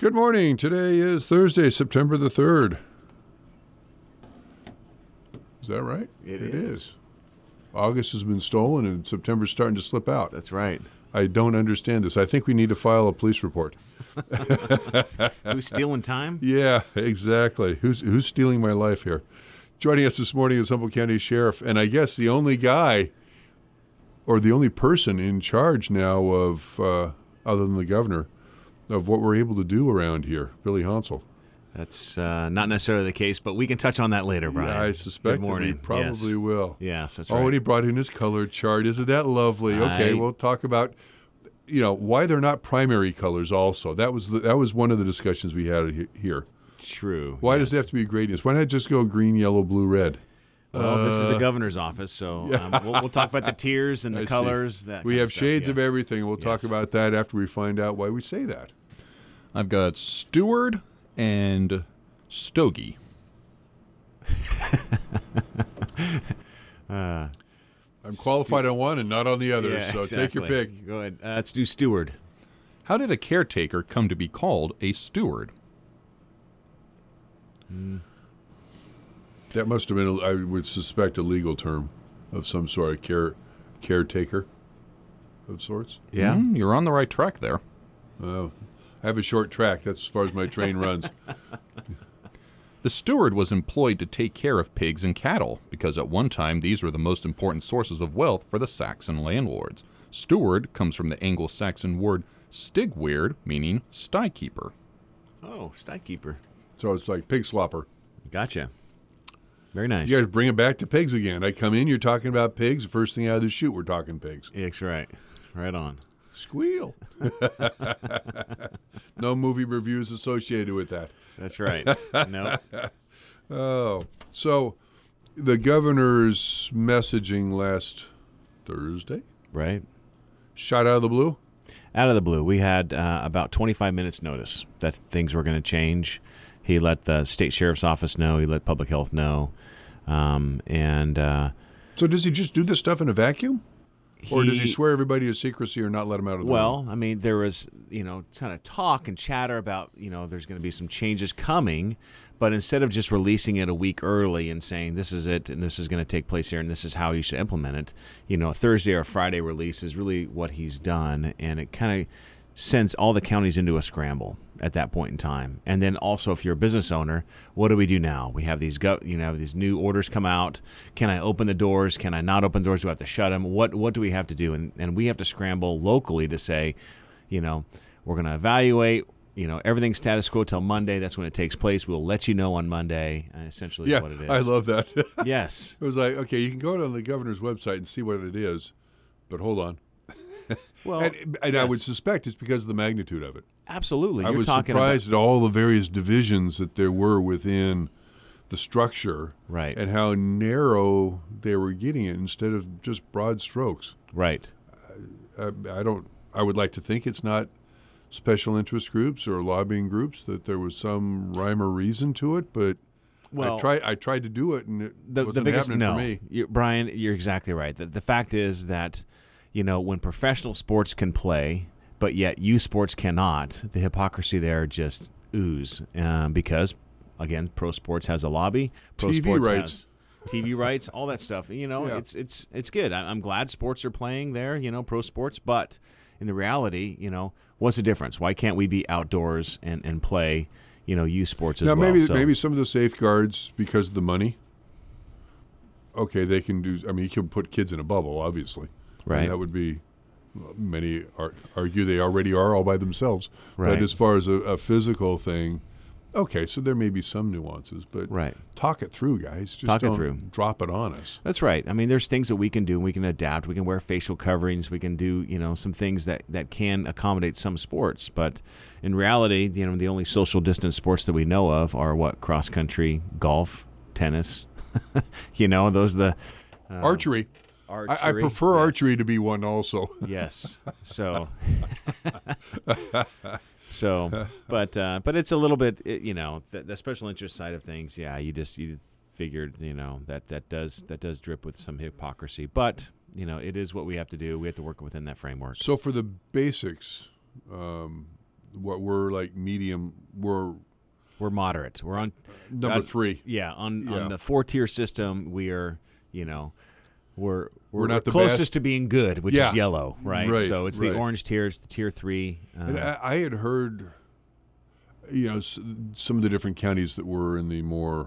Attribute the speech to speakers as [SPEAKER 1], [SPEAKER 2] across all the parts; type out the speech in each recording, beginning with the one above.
[SPEAKER 1] Good morning. Today is Thursday, September the 3rd. Is that right?
[SPEAKER 2] It is.
[SPEAKER 1] August has been stolen and September's starting to slip out.
[SPEAKER 2] That's right.
[SPEAKER 1] I don't understand this. I think we need to file a police report.
[SPEAKER 2] Who's stealing time?
[SPEAKER 1] Yeah, exactly. Who's stealing my life here? Joining us this morning is Humboldt County Sheriff, and I guess the only guy or the only person in charge now of, other than the governor, of what we're able to do around here, Billy Hansel.
[SPEAKER 2] That's not necessarily the case, but we can touch on that later, Brian.
[SPEAKER 1] Yeah, I suspect
[SPEAKER 2] Good morning.
[SPEAKER 1] that we probably will.
[SPEAKER 2] Yes, that's right.
[SPEAKER 1] Oh, and he brought in his color chart. Isn't that lovely? Okay, we'll talk about, why they're not primary colors also. That was one of the discussions we had here.
[SPEAKER 2] True.
[SPEAKER 1] Why does it have to be gradients? Why not just go green, yellow, blue, red?
[SPEAKER 2] Well, this is the governor's office, so we'll talk about the tiers and the colors.
[SPEAKER 1] We have shades of everything. We'll
[SPEAKER 2] Yes.
[SPEAKER 1] talk about that after we find out why we say that.
[SPEAKER 3] I've got Steward and Stogie.
[SPEAKER 1] I'm qualified on one and not on the other, so
[SPEAKER 2] exactly.
[SPEAKER 1] take your pick.
[SPEAKER 2] Go ahead. Let's do Steward.
[SPEAKER 3] How did a caretaker come to be called a steward?
[SPEAKER 1] That must have been, I would suspect, a legal term of some sort, of caretaker of sorts.
[SPEAKER 2] Yeah.
[SPEAKER 3] You're on the right track there.
[SPEAKER 1] Oh, I have a short track. That's as far as my train runs.
[SPEAKER 3] The steward was employed to take care of pigs and cattle, because at one time these were the most important sources of wealth for the Saxon landlords. Steward comes from the Anglo-Saxon word stigweird, meaning sty keeper.
[SPEAKER 2] Oh, sty keeper.
[SPEAKER 1] So it's like pig slopper.
[SPEAKER 2] Gotcha. Very nice.
[SPEAKER 1] You guys bring it back to pigs again. I come in, you're talking about pigs. The first thing out of the chute, we're talking pigs.
[SPEAKER 2] That's right. Right on.
[SPEAKER 1] Squeal. No movie reviews associated with that.
[SPEAKER 2] That's right. No.
[SPEAKER 1] Oh, so the governor's messaging last Thursday,
[SPEAKER 2] Right.
[SPEAKER 1] shot out of the blue.
[SPEAKER 2] Out of the blue, we had about 25 minutes notice that things were going to change. He let the state sheriff's office know. He let public health know.
[SPEAKER 1] So does he just do this stuff in a vacuum? Or does he swear everybody to secrecy or not let them out of the room?
[SPEAKER 2] Well, I mean, there was, kind of talk and chatter about, there's going to be some changes coming. But instead of just releasing it a week early and saying this is it and this is going to take place here and this is how you should implement it, a Thursday or Friday release is really what he's done. And it kind of sends all the counties into a scramble at that point in time. And then also, if you're a business owner, what do we do now? We have these these new orders come out. Can I open the doors? Can I not open the doors? Do I have to shut them? What do we have to do? And we have to scramble locally to say, we're going to evaluate. Everything's status quo till Monday. That's when it takes place. We'll let you know on Monday. Essentially,
[SPEAKER 1] yeah,
[SPEAKER 2] what it is.
[SPEAKER 1] I love that.
[SPEAKER 2] Yes.
[SPEAKER 1] It was like, okay, you can go to the governor's website and see what it is, but hold on.
[SPEAKER 2] Well,
[SPEAKER 1] and I would suspect it's because of the magnitude of it.
[SPEAKER 2] Absolutely.
[SPEAKER 1] I was surprised at all the various divisions that there were within the structure,
[SPEAKER 2] Right.
[SPEAKER 1] and how narrow they were getting it instead of just broad strokes.
[SPEAKER 2] Right.
[SPEAKER 1] I would like to think it's not special interest groups or lobbying groups, that there was some rhyme or reason to it, but
[SPEAKER 2] Well,
[SPEAKER 1] I tried to do it, and it wasn't happening for me.
[SPEAKER 2] Brian, you're exactly right. The fact is that, when professional sports can play, but yet youth sports cannot, the hypocrisy there just ooze. Because, again, pro sports has a lobby. Pro
[SPEAKER 1] TV
[SPEAKER 2] sports
[SPEAKER 1] rights.
[SPEAKER 2] has TV rights, all that stuff.
[SPEAKER 1] Yeah.
[SPEAKER 2] It's good. I'm glad sports are playing there, pro sports. But in the reality, what's the difference? Why can't we be outdoors and play, youth sports as
[SPEAKER 1] now,
[SPEAKER 2] well?
[SPEAKER 1] maybe some of the safeguards because of the money. Okay, they can do. I mean, you can put kids in a bubble, obviously.
[SPEAKER 2] Right.
[SPEAKER 1] I mean, that would be. Many argue they already are all by themselves.
[SPEAKER 2] Right.
[SPEAKER 1] But as far as a physical thing, okay, so there may be some nuances, but
[SPEAKER 2] Right.
[SPEAKER 1] talk it through, guys. Just
[SPEAKER 2] Talk it
[SPEAKER 1] don't
[SPEAKER 2] through.
[SPEAKER 1] drop it on us.
[SPEAKER 2] That's right. I mean, there's things that we can do. We can adapt. We can wear facial coverings. We can do, some things that can accommodate some sports. But in reality, the only social distance sports that we know of are cross country, golf, tennis. Those are the
[SPEAKER 1] Archery.
[SPEAKER 2] archery.
[SPEAKER 1] I prefer
[SPEAKER 2] Yes.
[SPEAKER 1] archery to be one also.
[SPEAKER 2] Yes. So. But it's a little bit, the special interest side of things. Yeah, you figured, that does drip with some hypocrisy. But it is what we have to do. We have to work within that framework.
[SPEAKER 1] So for the basics, what we're like medium. We're
[SPEAKER 2] moderate. We're on
[SPEAKER 1] number 3.
[SPEAKER 2] Yeah, on the 4-tier system, we are, we're
[SPEAKER 1] not the
[SPEAKER 2] closest
[SPEAKER 1] best.
[SPEAKER 2] to being good, which is yellow, right?
[SPEAKER 1] Right,
[SPEAKER 2] So it's the orange tier, it's the tier 3.
[SPEAKER 1] And I had heard, some of the different counties that were in the more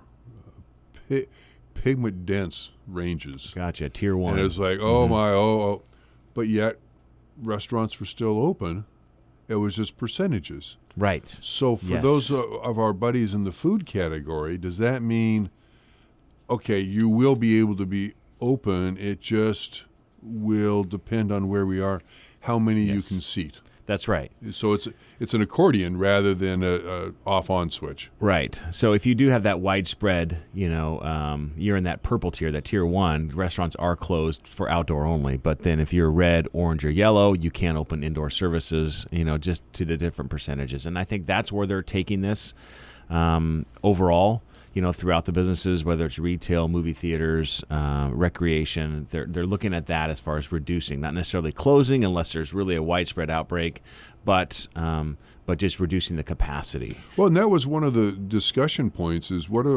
[SPEAKER 1] pigment dense ranges.
[SPEAKER 2] Gotcha, tier 1.
[SPEAKER 1] And it was like, oh. But yet, restaurants were still open. It was just percentages.
[SPEAKER 2] Right.
[SPEAKER 1] So for those of our buddies in the food category, does that mean, okay, you will be able to be open, it just will depend on where we are, how many you can seat?
[SPEAKER 2] That's right.
[SPEAKER 1] So it's an accordion rather than a off-on switch.
[SPEAKER 2] Right. So if you do have that widespread, you're in that purple tier, that tier 1, restaurants are closed for outdoor only. But then if you're red, orange, or yellow, you can't open indoor services, just to the different percentages. And I think that's where they're taking this overall. Throughout the businesses, whether it's retail, movie theaters, recreation, they're looking at that as far as reducing, not necessarily closing unless there's really a widespread outbreak, but just reducing the capacity.
[SPEAKER 1] Well, and that was one of the discussion points: is what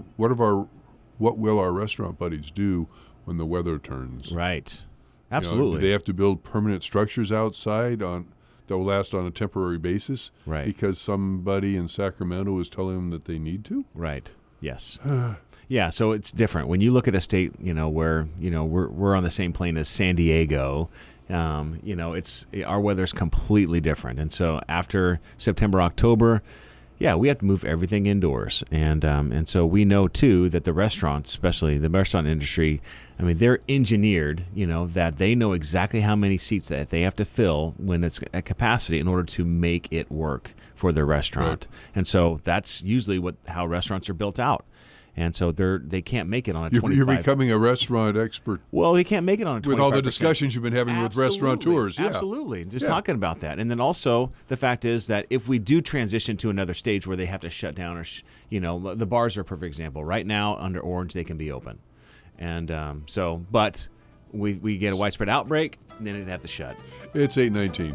[SPEAKER 1] will our restaurant buddies do when the weather turns?
[SPEAKER 2] Right. Absolutely.
[SPEAKER 1] Do they have to build permanent structures outside that will last on a temporary basis?
[SPEAKER 2] Right.
[SPEAKER 1] Because somebody in Sacramento is telling them that they need to?
[SPEAKER 2] Right. Yes. Yeah, so it's different. When you look at a state, where, we're on the same plane as San Diego, it's our weather's completely different. And so after September, October, we have to move everything indoors. And so we know, too, that the restaurants, especially the restaurant industry, they're engineered, that they know exactly how many seats that they have to fill when it's at capacity in order to make it work for their restaurant. Right. And so that's usually how restaurants are built out. And so they can't make it on a 25.
[SPEAKER 1] You're becoming a restaurant expert.
[SPEAKER 2] Well, they can't make it on a 25%.
[SPEAKER 1] With all the discussions you've been having with restaurateurs. Yeah.
[SPEAKER 2] Absolutely. Just talking about that. And then also the fact is that if we do transition to another stage where they have to shut down, or the bars are a perfect example. Right now, under orange, they can be open. And but we get a widespread outbreak, and then they have to shut.
[SPEAKER 1] It's 8:19.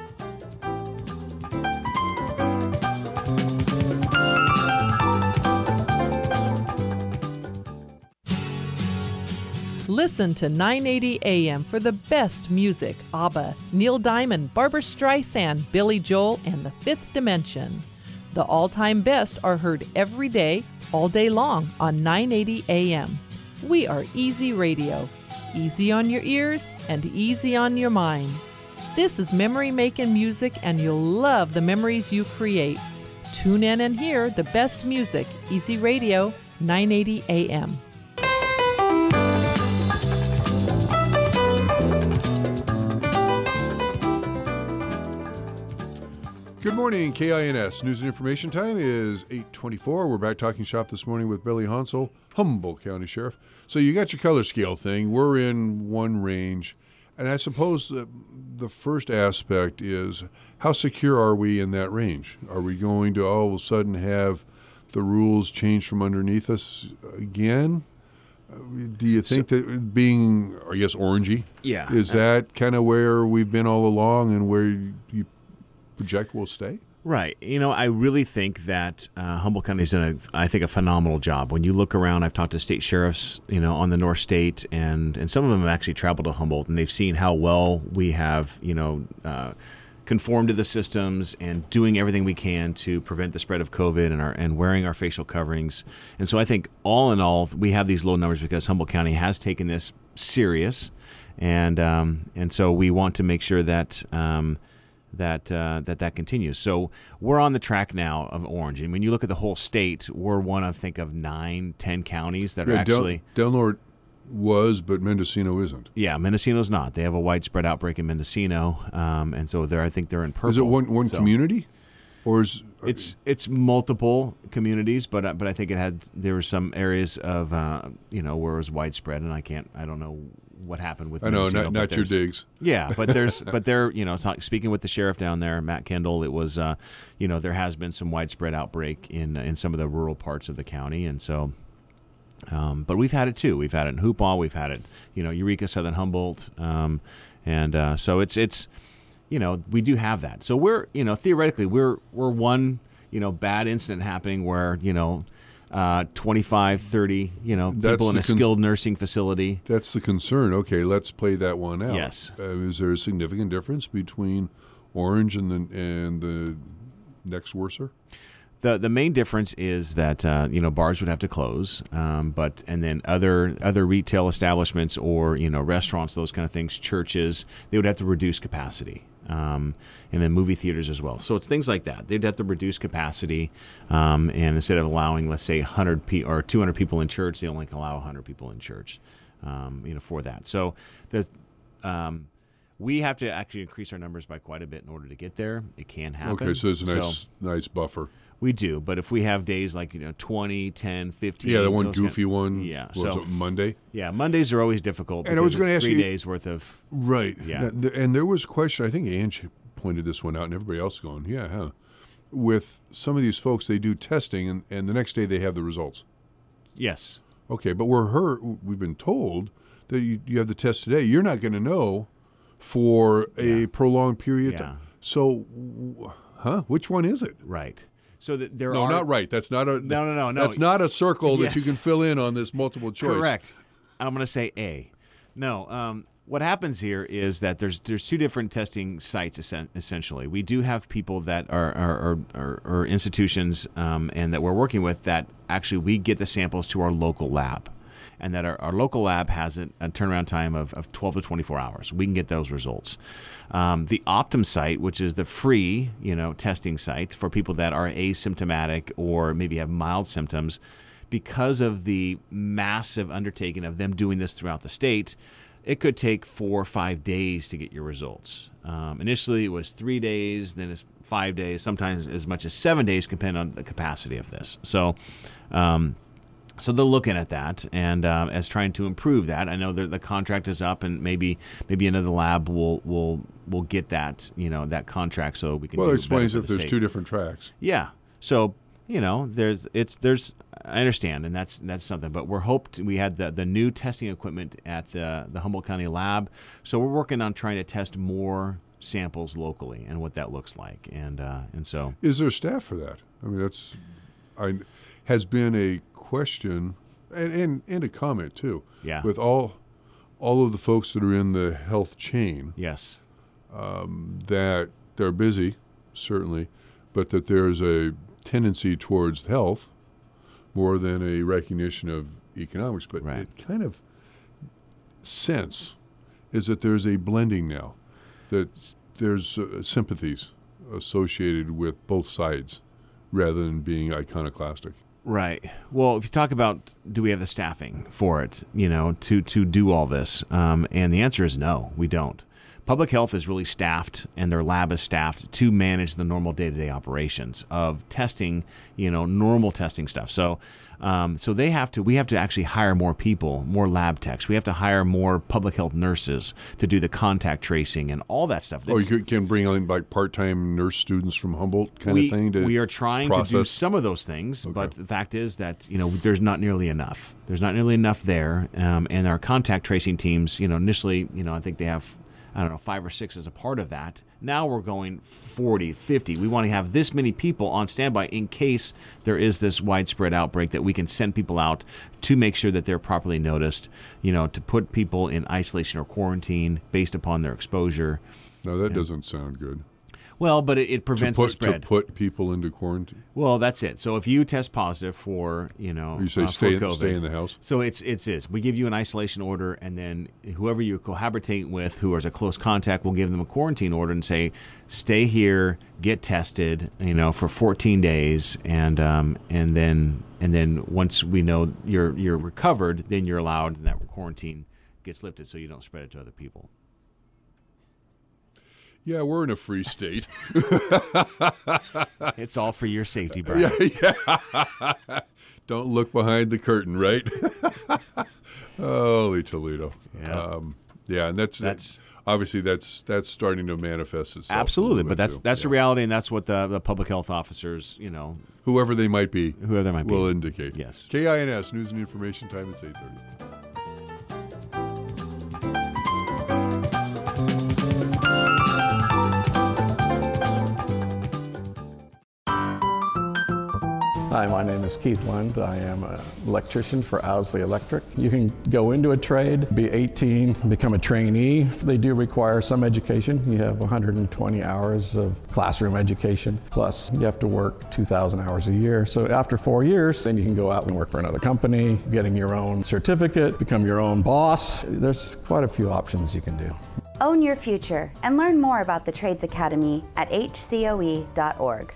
[SPEAKER 4] Listen to 980 AM for the best music: ABBA, Neil Diamond, Barbra Streisand, Billy Joel, and The Fifth Dimension. The all-time best are heard every day, all day long on 980 AM. We are Easy Radio. Easy on your ears and easy on your mind. This is memory-making music, and you'll love the memories you create. Tune in and hear the best music. Easy Radio, 980 AM.
[SPEAKER 1] Good morning, KINS. News and information time is 8:24. We're back talking shop this morning with Billy Hansel, Humboldt County Sheriff. So you got your color scale thing. We're in one range. And I suppose the first aspect is, how secure are we in that range? Are we going to all of a sudden have the rules change from underneath us again? Do you think that being, I guess, orangey, is that kind of where we've been all along and where you project will stay?
[SPEAKER 2] Right. I really think that Humboldt County's done, a phenomenal job. When you look around, I've talked to state sheriffs, on the North State, and some of them have actually traveled to Humboldt, and they've seen how well we have, conformed to the systems and doing everything we can to prevent the spread of COVID and wearing our facial coverings. And so I think all in all, we have these low numbers because Humboldt County has taken this serious, and so we want to make sure that that continues. So we're on the track now of orange. And when you look at the whole state, we're one of 9, 10 counties that are actually...
[SPEAKER 1] Del Norte was, but Mendocino isn't.
[SPEAKER 2] Yeah, Mendocino's not. They have a widespread outbreak in Mendocino, and so I think they're in purple.
[SPEAKER 1] Is it one community? Or is...
[SPEAKER 2] It's multiple communities, but I think there were some areas of where it was widespread, and I don't know what happened with Mendocino.
[SPEAKER 1] Not your digs.
[SPEAKER 2] Yeah, but speaking with the sheriff down there, Matt Kendall, it was there has been some widespread outbreak in some of the rural parts of the county, and so but we've had it too. We've had it in Hoopaw, we've had it Eureka, Southern Humboldt, and so it's we do have that. So we're, theoretically, we're one, bad incident happening where, 25, 30, people in a skilled nursing facility.
[SPEAKER 1] That's the concern. Okay, let's play that one out.
[SPEAKER 2] Yes.
[SPEAKER 1] Is there a significant difference between Orange and the next worser?
[SPEAKER 2] The main difference is that bars would have to close, and then other retail establishments or restaurants, those kind of things, churches, they would have to reduce capacity, and then movie theaters as well. So it's things like that. They'd have to reduce capacity, and instead of allowing, let's say, 100 or 200 people in church, they only can allow 100 people in church, for that. So we have to actually increase our numbers by quite a bit in order to get there. It can happen.
[SPEAKER 1] Okay, so there's a nice buffer.
[SPEAKER 2] We do, but if we have days like 20, 10, 15.
[SPEAKER 1] Yeah, the one goofy one.
[SPEAKER 2] Yeah,
[SPEAKER 1] was it Monday?
[SPEAKER 2] Yeah, Mondays are always difficult.
[SPEAKER 1] And I was going to ask
[SPEAKER 2] 3
[SPEAKER 1] you,
[SPEAKER 2] days worth of.
[SPEAKER 1] Right.
[SPEAKER 2] Yeah.
[SPEAKER 1] And there was a question. I think Ange pointed this one out, and everybody else going, yeah, huh? With some of these folks, they do testing, and the next day they have the results.
[SPEAKER 2] Yes.
[SPEAKER 1] Okay, but we've been told that you have the test today. You're not going to know for a prolonged period.
[SPEAKER 2] Yeah.
[SPEAKER 1] So, which one is it?
[SPEAKER 2] Right. So that there
[SPEAKER 1] No,
[SPEAKER 2] are
[SPEAKER 1] not right. That's not a
[SPEAKER 2] no.
[SPEAKER 1] That's not a circle that you
[SPEAKER 2] Yes.
[SPEAKER 1] can fill in on this multiple choice.
[SPEAKER 2] Correct. I'm going to say A. No. What happens here is that there's two different testing sites essentially. We do have people that are institutions and that we're working with that actually we get the samples to our local lab. And that our local lab has a turnaround time of 12 to 24 hours. We can get those results. The Optum site, which is the free, testing site for people that are asymptomatic or maybe have mild symptoms, because of the massive undertaking of them doing this throughout the state, it could take 4 or 5 days to get your results. Initially, it was 3 days, then it's 5 days, sometimes as much as 7 days, depending on the capacity of this. So they're looking at that and as trying to improve that. I know the contract is up, and maybe another lab will get that that contract so we can.
[SPEAKER 1] Well,
[SPEAKER 2] do
[SPEAKER 1] it explains
[SPEAKER 2] better
[SPEAKER 1] if
[SPEAKER 2] for the
[SPEAKER 1] there's
[SPEAKER 2] state.
[SPEAKER 1] 2 different tracks.
[SPEAKER 2] Yeah. So there's I understand, and that's something. But we had the new testing equipment at the Humboldt County lab, so we're working on trying to test more samples locally and what that looks like, and so.
[SPEAKER 1] Is there staff for that? I mean, has been a question and a comment too.
[SPEAKER 2] Yeah.
[SPEAKER 1] With all of the folks that are in the health chain,
[SPEAKER 2] Yes.
[SPEAKER 1] that they're busy, certainly, but that there's a tendency towards health more than a recognition of economics. But
[SPEAKER 2] Right.
[SPEAKER 1] it kind of sense is that there's a blending now, that there's sympathies associated with both sides rather than being iconoclastic.
[SPEAKER 2] Right. Well, if you talk about do we have the staffing for it, to do all this, and the answer is no, we don't. Public health is really staffed, and their lab is staffed to manage the normal day-to-day operations of testing, normal testing stuff. So we have to actually hire more people, more lab techs. We have to hire more public health nurses to do the contact tracing and all that stuff.
[SPEAKER 1] You can bring in like part-time nurse students from Humboldt kind of thing to
[SPEAKER 2] we are trying
[SPEAKER 1] process.
[SPEAKER 2] to do some of those things,
[SPEAKER 1] Okay.
[SPEAKER 2] but the fact is that there's not nearly enough. There's not nearly enough there, and our contact tracing teams, initially, I think they have 5 or 6 as a part of that. Now we're going 40, 50. We want to have this many people on standby in case there is this widespread outbreak that we can send people out to make sure that they're properly noticed, to put people in isolation or quarantine based upon their exposure.
[SPEAKER 1] No, that doesn't sound good.
[SPEAKER 2] Well, but it prevents the spread.
[SPEAKER 1] To put people into quarantine.
[SPEAKER 2] Well, that's it. So if you test positive for,
[SPEAKER 1] You say
[SPEAKER 2] for
[SPEAKER 1] stay
[SPEAKER 2] COVID,
[SPEAKER 1] in the house.
[SPEAKER 2] So it's we give you an isolation order, and then whoever you cohabitate with, who is a close contact, we'll give them a quarantine order and say, stay here, get tested, for 14 days, and then once we know you're recovered, then you're allowed, and that quarantine gets lifted, so you don't spread it to other people.
[SPEAKER 1] Yeah, we're in a free state.
[SPEAKER 2] It's all for your safety, Brian.
[SPEAKER 1] Yeah. Don't look behind the curtain, right? Holy Toledo.
[SPEAKER 2] Yeah.
[SPEAKER 1] And that's obviously that's starting to manifest itself.
[SPEAKER 2] Absolutely, but that's
[SPEAKER 1] too.
[SPEAKER 2] the reality, and that's what the public health officers,
[SPEAKER 1] Whoever they might be,
[SPEAKER 2] whoever they might be,
[SPEAKER 1] will indicate.
[SPEAKER 2] Yes.
[SPEAKER 1] KINS News and Information Time. It's 8:30.
[SPEAKER 5] Hi, my name is Keith Lund. I am an electrician for Owsley Electric. You can go into a trade, be 18, become a trainee. They do require some education. You have 120 hours of classroom education, plus you have to work 2,000 hours a year. So after 4 years, then you can go out and work for another company, getting your own certificate, become your own boss. There's quite a few options you can do.
[SPEAKER 6] Own your future and learn more about the Trades Academy at hcoe.org.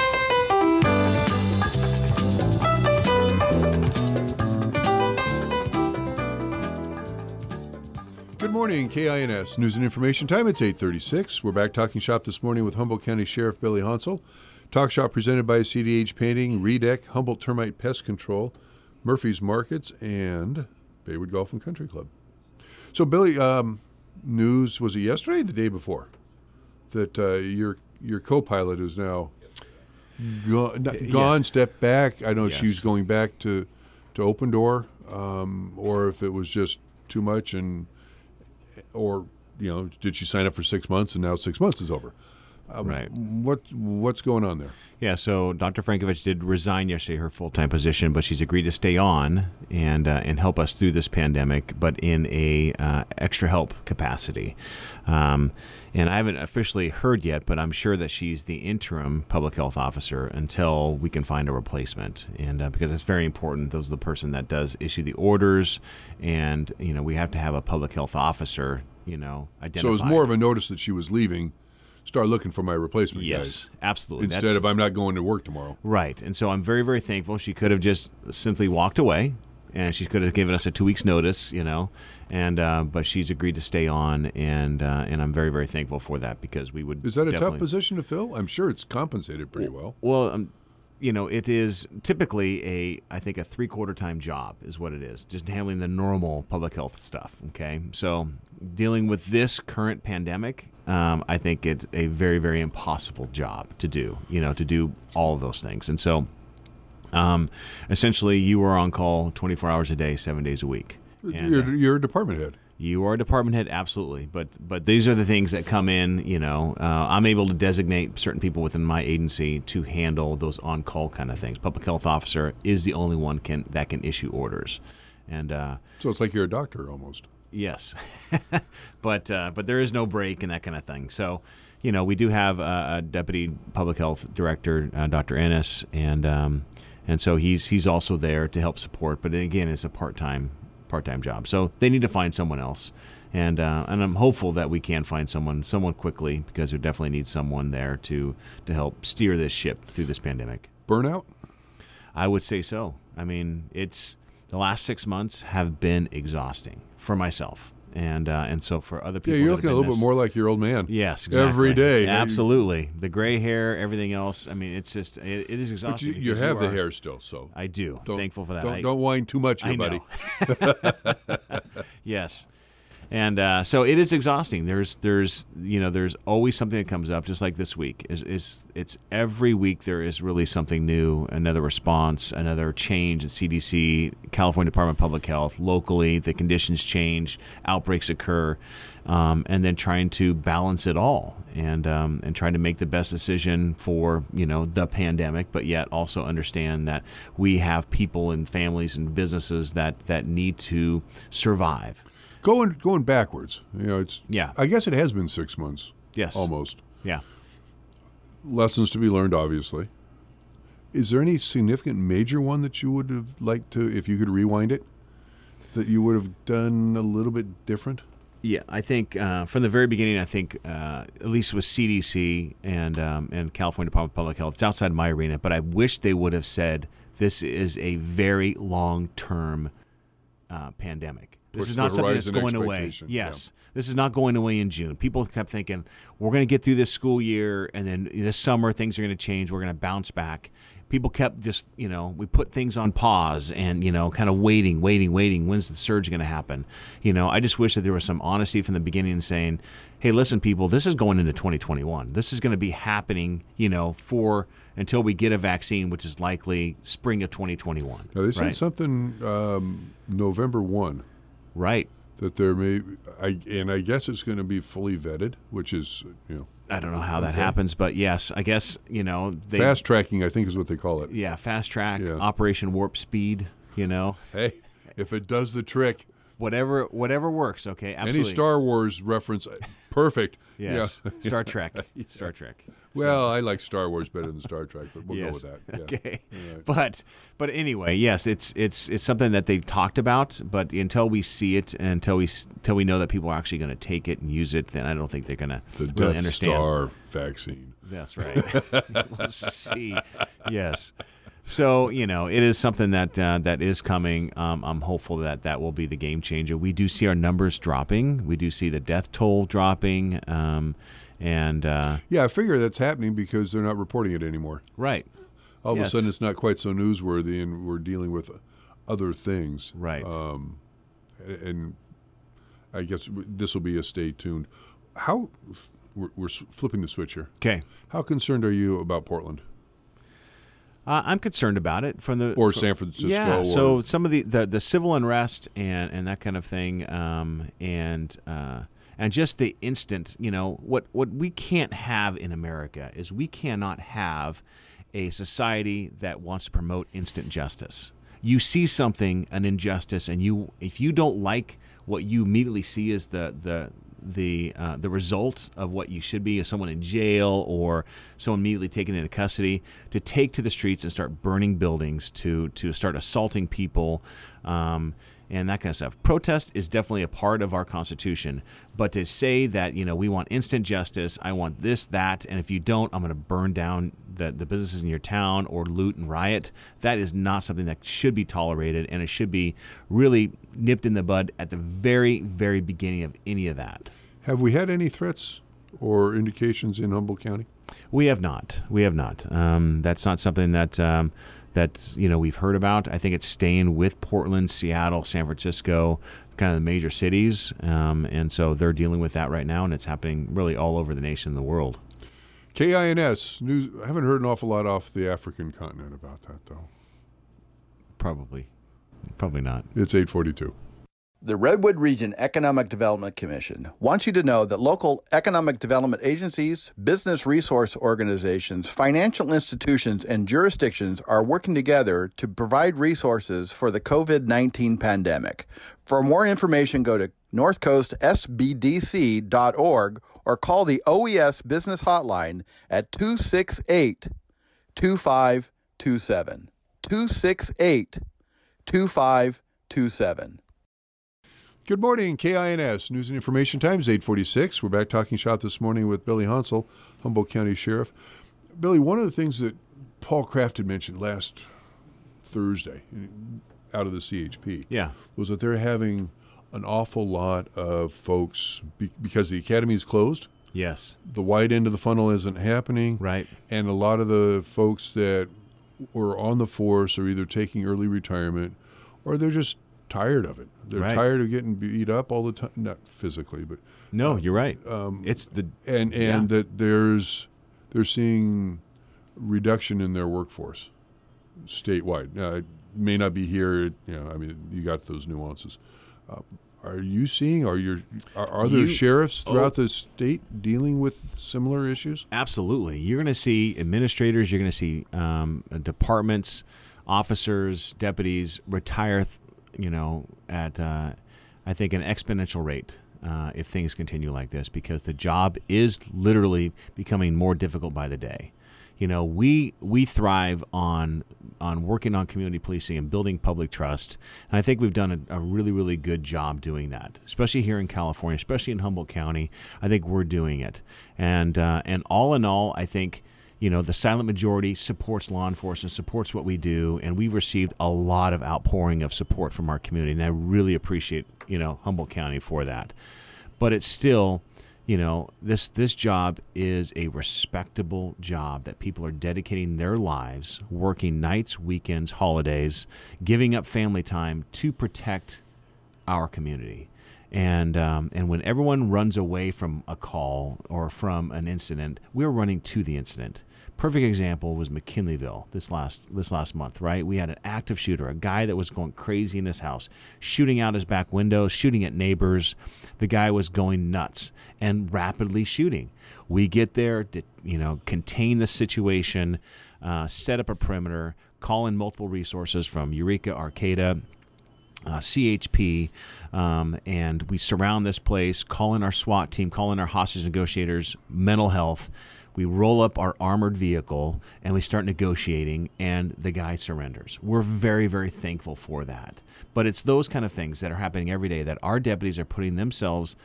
[SPEAKER 1] Good morning, KINS News and Information Time. It's 8:36. We're back talking shop this morning with Humboldt County Sheriff Billy Hansel. Talk shop presented by CDH Painting, Redec, Humboldt Termite Pest Control, Murphy's Markets, and Baywood Golf and Country Club. So, Billy, news, was it yesterday or the day before, that your co-pilot is now gone, stepped back? I know she's going back to Open Door, or if it was just too much, or did she sign up for 6 months and now 6 months is over?
[SPEAKER 2] Right.
[SPEAKER 1] What's going on there?
[SPEAKER 2] Yeah, so Dr. Frankovich did resign yesterday, her full-time position, but she's agreed to stay on and help us through this pandemic, but in a extra help capacity. And I haven't officially heard yet, but I'm sure that she's the interim public health officer until we can find a replacement. And because it's very important, those are the person that does issue the orders, and we have to have a public health officer, identified.
[SPEAKER 1] So it was more of a notice that she was leaving. Start looking for my replacement,
[SPEAKER 2] yes,
[SPEAKER 1] guys.
[SPEAKER 2] Absolutely.
[SPEAKER 1] Instead of I'm not going to work tomorrow.
[SPEAKER 2] Right. And so I'm very, very thankful. She could have just simply walked away, and she could have given us a 2 weeks notice, but she's agreed to stay on, and I'm very, very thankful for that, because we would.
[SPEAKER 1] Is that a tough position to fill? I'm sure it's compensated pretty well.
[SPEAKER 2] Well, it is typically I think a 3/4 time job is what it is, just handling the normal public health stuff. Okay. So dealing with this current pandemic, I think it's a very, very impossible job to do, to do all of those things. And so essentially you are on call 24 hours a day, 7 days a week. And,
[SPEAKER 1] you're a department head.
[SPEAKER 2] You are a department head, absolutely. But these are the things that come in, I'm able to designate certain people within my agency to handle those on-call kind of things. Public health officer is the only one that can issue orders. And
[SPEAKER 1] so it's like you're a doctor almost.
[SPEAKER 2] Yes. but there is no break and that kind of thing. So, we do have a deputy public health director, Dr. Ennis, and so he's also there to help support. But again, it's a part-time job. So they need to find someone else. And I'm hopeful that we can find someone quickly, because we definitely need someone there to help steer this ship through this pandemic.
[SPEAKER 1] Burnout?
[SPEAKER 2] I would say so. I mean, the last 6 months have been exhausting for myself, and so for other people.
[SPEAKER 1] Yeah, you're looking a little bit more like your old man.
[SPEAKER 2] Yes, exactly.
[SPEAKER 1] Every day.
[SPEAKER 2] Absolutely. The gray hair, everything else. I mean, it's just it is exhausting.
[SPEAKER 1] But you have the hair still, so
[SPEAKER 2] I do. Thankful for that.
[SPEAKER 1] Don't whine too much, here, buddy.
[SPEAKER 2] Yes. And so it is exhausting. There's always something that comes up, just like this week. It's every week there is really something new, another response, another change at CDC, California Department of Public Health, locally. The conditions change, outbreaks occur, and then trying to balance it all and trying to make the best decision for the pandemic, but yet also understand that we have people and families and businesses that need to survive.
[SPEAKER 1] Going backwards, I guess it has been 6 months.
[SPEAKER 2] Yes.
[SPEAKER 1] Almost.
[SPEAKER 2] Yeah.
[SPEAKER 1] Lessons to be learned, obviously. Is there any significant major one that you would have liked to, if you could rewind it, that you would have done a little bit different?
[SPEAKER 2] Yeah, I think from the very beginning, at least with CDC and California Department of Public Health, it's outside my arena, but I wish they would have said this is a very long-term pandemic. This is not something that's going away. Yes. Yeah. This is not going away in June. People kept thinking, we're going to get through this school year, and then this summer things are going to change. We're going to bounce back. People kept just, we put things on pause and, kind of waiting. When's the surge going to happen? I just wish that there was some honesty from the beginning saying, hey, listen, people, this is going into 2021. This is going to be happening, until we get a vaccine, which is likely spring of 2021.
[SPEAKER 1] Now, they said something November 1.
[SPEAKER 2] Right.
[SPEAKER 1] that there may, I guess it's going to be fully vetted, which is,
[SPEAKER 2] I don't know how that happens, but yes, I guess, they
[SPEAKER 1] fast tracking, I think is what they call it.
[SPEAKER 2] Yeah, fast track,
[SPEAKER 1] Yeah.
[SPEAKER 2] Operation Warp Speed,
[SPEAKER 1] Hey, if it does the trick,
[SPEAKER 2] whatever works, okay? Absolutely.
[SPEAKER 1] any Star Wars reference, perfect.
[SPEAKER 2] Yes.
[SPEAKER 1] Yeah.
[SPEAKER 2] Star Trek. Star Trek.
[SPEAKER 1] Well, I like Star Wars better than Star Trek, but we'll
[SPEAKER 2] Yes.
[SPEAKER 1] go with that. Yeah.
[SPEAKER 2] Okay.
[SPEAKER 1] All right.
[SPEAKER 2] But anyway, yes, it's something that they've talked about, but until we see it and until we know that people are actually going to take it and use it, then I don't think they're going to
[SPEAKER 1] The
[SPEAKER 2] really
[SPEAKER 1] Death
[SPEAKER 2] understand.
[SPEAKER 1] Star vaccine.
[SPEAKER 2] That's right. We'll see. Yes. So, it is something that is coming. I'm hopeful that will be the game changer. We do see our numbers dropping. We do see the death toll dropping.
[SPEAKER 1] Yeah, I figure that's happening because they're not reporting it anymore.
[SPEAKER 2] Right.
[SPEAKER 1] All of
[SPEAKER 2] Yes.
[SPEAKER 1] a sudden, it's not quite so newsworthy, and we're dealing with other things.
[SPEAKER 2] Right.
[SPEAKER 1] And I guess this will be a stay tuned. How we're flipping the switch here.
[SPEAKER 2] Okay.
[SPEAKER 1] How concerned are you about Portland
[SPEAKER 2] I'm concerned about it
[SPEAKER 1] or San Francisco?
[SPEAKER 2] Yeah.
[SPEAKER 1] or,
[SPEAKER 2] So some of the civil unrest and that kind of thing, and just the instant, what we can't have in America is we cannot have a society that wants to promote instant justice. You see something, an injustice, and if you don't like what you immediately see as the result of what you should be, as someone in jail or someone immediately taken into custody, to take to the streets and start burning buildings, to start assaulting people, and that kind of stuff. Protest is definitely a part of our Constitution, but to say that we want instant justice, I want this, that, and if you don't, I'm going to burn down the businesses in your town or loot and riot, that is not something that should be tolerated, and it should be really nipped in the bud at the very, very beginning of any of that.
[SPEAKER 1] Have we had any threats or indications in Humboldt County?
[SPEAKER 2] We have not. That's not something that we've heard about. I think it's staying with Portland, Seattle, San Francisco, kind of the major cities, and so they're dealing with that right now, and it's happening really all over the nation and the world.
[SPEAKER 1] KINS news. I haven't heard an awful lot off the African continent about that, though.
[SPEAKER 2] Probably not.
[SPEAKER 1] It's 8:42.
[SPEAKER 7] The Redwood Region Economic Development Commission wants you to know that local economic development agencies, business resource organizations, financial institutions, and jurisdictions are working together to provide resources for the COVID-19 pandemic. For more information, go to northcoastsbdc.org or call the OES Business Hotline at 268-2527. 268-2527.
[SPEAKER 1] Good morning, KINS News and Information Times, 8:46. We're back talking shop this morning with Billy Hansel, Humboldt County Sheriff. Billy, one of the things that Paul Kraft had mentioned last Thursday out of the CHP was that they're having an awful lot of folks, because the academy is closed.
[SPEAKER 2] Yes.
[SPEAKER 1] The wide end of the funnel isn't happening.
[SPEAKER 2] Right.
[SPEAKER 1] And a lot of the folks that were on the force are either taking early retirement or they're just tired of it. They're
[SPEAKER 2] Right.
[SPEAKER 1] tired of getting beat up all the time, not physically, but
[SPEAKER 2] No, you're right. It's
[SPEAKER 1] that they're seeing reduction in their workforce statewide. Now, it may not be here. You got those nuances. Are you seeing? Are there sheriffs throughout the state dealing with similar issues?
[SPEAKER 2] Absolutely. You're going to see administrators. You're going to see departments, officers, deputies retire. At I think an exponential rate if things continue like this, because the job is literally becoming more difficult by the day. We thrive on working on community policing and building public trust, and I think we've done a really, really good job doing that, especially here in California, especially in Humboldt County. I think we're doing it, and all in all, I think the silent majority supports law enforcement, supports what we do, and we've received a lot of outpouring of support from our community, and I really appreciate Humboldt County for that. But it's still, this job is a respectable job that people are dedicating their lives, working nights, weekends, holidays, giving up family time to protect our community. And when everyone runs away from a call or from an incident, we're running to the incident. Perfect example was McKinleyville this last month, right? We had an active shooter, a guy that was going crazy in his house, shooting out his back window, shooting at neighbors. The guy was going nuts and rapidly shooting. We get there to, contain the situation, set up a perimeter, call in multiple resources from Eureka, Arcata, CHP, and we surround this place, call in our SWAT team, call in our hostage negotiators, mental health. We roll up our armored vehicle, and we start negotiating, and the guy surrenders. We're very, very thankful for that. But it's those kind of things that are happening every day that our deputies are putting themselves,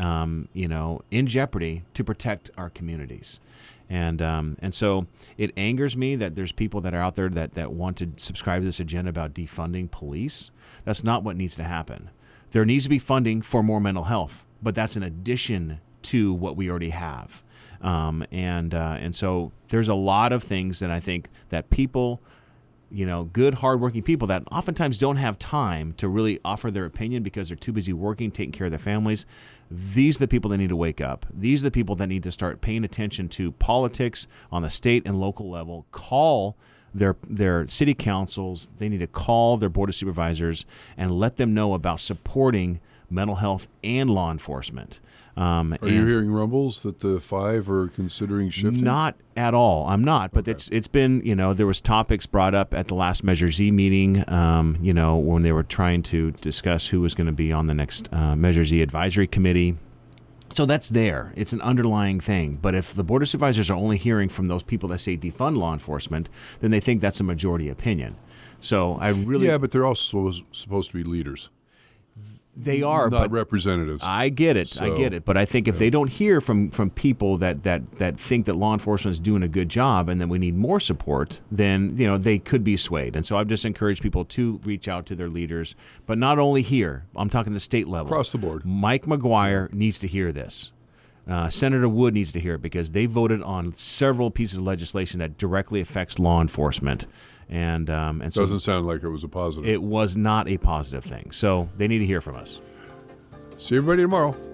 [SPEAKER 2] in jeopardy to protect our communities. And so it angers me that there's people that are out there that want to subscribe to this agenda about defunding police. That's not what needs to happen. There needs to be funding for more mental health, but that's in addition to what we already have. And so there's a lot of things that I think that people, good, hardworking people that oftentimes don't have time to really offer their opinion because they're too busy working, taking care of their families. These are the people that need to wake up. These are the people that need to start paying attention to politics on the state and local level. Call their city councils. They need to call their board of supervisors and let them know about supporting mental health and law enforcement.
[SPEAKER 1] Are you hearing rumbles that the 5 are considering shifting?
[SPEAKER 2] Not at all. I'm not. But it's been, there was topics brought up at the last Measure Z meeting, when they were trying to discuss who was going to be on the next Measure Z advisory committee. So that's there. It's an underlying thing. But if the board of supervisors are only hearing from those people that say defund law enforcement, then they think that's a majority opinion. So I really...
[SPEAKER 1] Yeah, but they're also supposed to be leaders.
[SPEAKER 2] They are,
[SPEAKER 1] not representatives.
[SPEAKER 2] I get it. But I think if they don't hear from people that think that law enforcement is doing a good job and that we need more support, then they could be swayed. And so I've just encouraged people to reach out to their leaders, but not only here. I'm talking the state level,
[SPEAKER 1] across the board.
[SPEAKER 2] Mike McGuire needs to hear this. Senator Wood needs to hear it because they voted on several pieces of legislation that directly affects law enforcement. And so
[SPEAKER 1] doesn't sound like it was a positive.
[SPEAKER 2] It was not a positive thing. So they need to hear from us.
[SPEAKER 1] See everybody tomorrow.